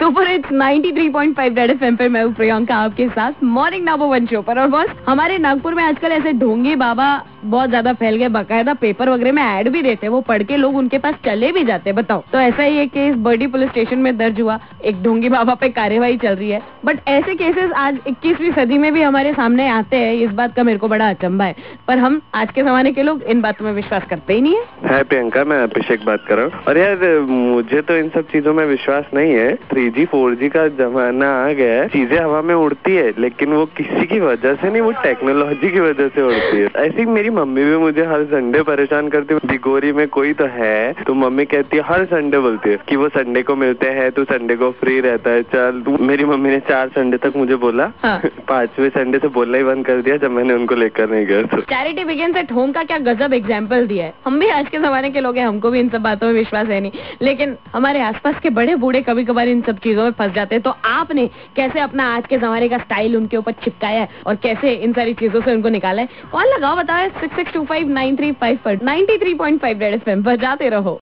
Super hits 93.5 red FM पर मैं हूँ प्रियंका आपके साथ मॉर्निंग नंबर 1 शो पर। और बस हमारे नागपुर में आजकल ऐसे ढोंगी बाबा बहुत ज्यादा फैल गए, बकायदा पेपर वगैरह में ऐड भी देते हैं, वो पढ़ के लोग उनके पास चले भी जाते हैं। बताओ, तो ऐसा ही एक केस बर्डी पुलिस स्टेशन में दर्ज हुआ, एक ढोंगी बाबा पे कार्यवाही चल रही है। बट ऐसे केसेस आज 21वीं सदी में भी हमारे सामने आते हैं, इस बात का मेरे को बड़ा अचंभा है। पर हम आज के जमाने के लोग इन बातों में विश्वास करते ही नहीं है। हाय प्रियंका, मैं अभिषेक बात कर रहा हूँ। और यार मुझे तो इन सब चीजों में विश्वास नहीं है। 3G 4G का जमाना आ गया है, चीजें हवा में उड़ती है, लेकिन वो किसी की वजह से नहीं, वो टेक्नोलॉजी की वजह से उड़ती है। ऐसे ही मेरी मम्मी भी मुझे हर संडे परेशान करती है, दिगोरी में कोई तो है, तो मम्मी कहती है, हर संडे बोलती है कि वो संडे को मिलते हैं, तू संडे को फ्री रहता है, चल तू। मेरी मम्मी ने 4 संडे तक मुझे बोला, हाँ। 5वें संडे से बोलना ही बंद कर दिया जब मैंने उनको लेकर नहीं गया। तो चैरिटी बिगिंस एट होम का क्या गजब एग्जाम्पल दिया है। हम भी आज के जमाने के लोग हैं, हमको भी इन सब बातों में विश्वास है नहीं, लेकिन हमारे आसपास के बड़े बूढ़े कभी कभार इन सब चीजों में फंस जाते हैं। तो आपने कैसे अपना आज के जमाने का स्टाइल उनके ऊपर चिपकाया है और कैसे इन सारी चीजों से उनको निकाला है? कॉल लगाओ, बताओ 662593 पर 93.5 रेड एफएम बजाते रहो।